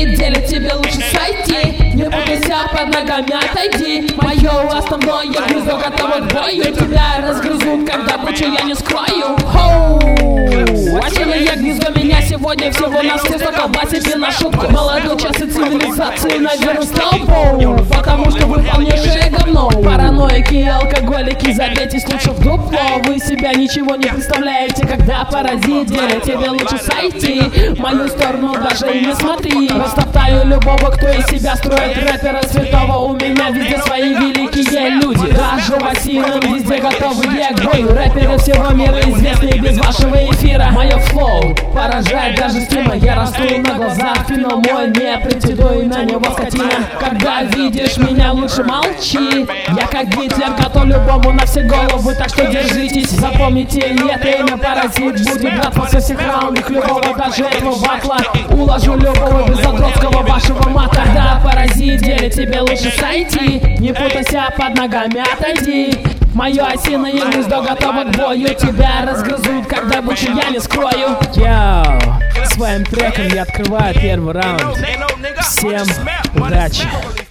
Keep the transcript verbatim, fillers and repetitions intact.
паразит, делит тебе лучше сойти. Не путайся, под ногами отойди. Мое основное гнездо готово к бою. Тебя разгрызут, когда бучу я не скрою. Хоу! Осиное гнездо меня сегодня всего на все сто колбасит на шутку. Молодой час и цивилизации наверное столбом, потому что вы полнейшее говно. Параноики и алкоголики, забейтесь лучше в дупло. Вы себя ничего не представляете, когда паразит делит тебе лучше сойти. Мою сторону даже и не смотри. Растоптаю любого, кто из себя строит рэпера святого. У меня везде свои великие люди. Даже в осином везде готовые к бою. Рэперы всего мира известные без вашего эфира. Мое флоу поражает даже стима. Я расту на глазах, финал мой, не претендуй на него, скотина. Когда видишь меня, лучше молчи. Я как Гитлер, готов любому на все головы, так что держитесь. Запомните, это имя паразит будет драться со всех раундов любого, даже этого батла. Уложу любого без задротского вашего мата. Когда паразит делит тебе лучше сойти. Не путайся, под ногами отойди. Мое осиное гнездо готово к бою. Тебя разгрызут, когда бучу я не скрою. Йоу, своим треком я открываю первый раунд. Всем удачи.